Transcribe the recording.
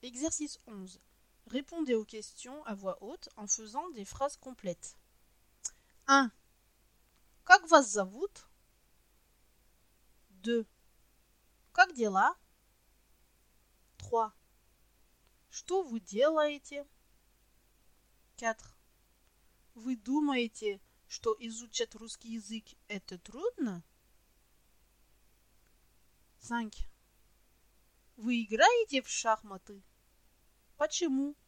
Exercice 11. Répondez aux questions à voix haute en faisant des phrases complètes. 1. Как вас зовут? 2. Как дела? 3. Что вы делаете? 4. Вы думаете, что изучать русский язык это трудно? 5. Вы играете в шахматы? Почему?